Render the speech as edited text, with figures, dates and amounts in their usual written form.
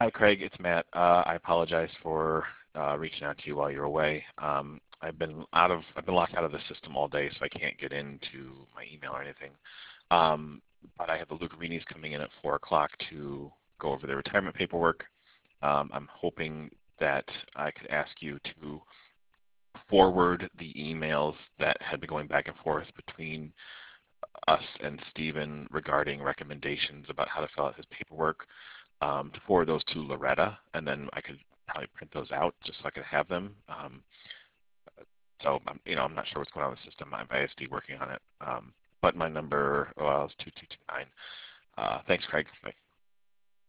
Hi, Craig. It's Matt. I apologize for reaching out to you while you're away. I've been locked out of the system all day, so I can't get into my email or anything. But I have the Lugarinis coming in at 4 o'clock to go over their retirement paperwork. I'm hoping that I could ask you to forward the emails that had been going back and forth between us and Stephen regarding recommendations about how to fill out his paperwork, to forward those to Loretta, and then I could probably print those out just so I could have them. So I'm not sure what's going on in the system. I'm ISD working on it. But my number, is 2229. Thanks, Craig. Bye.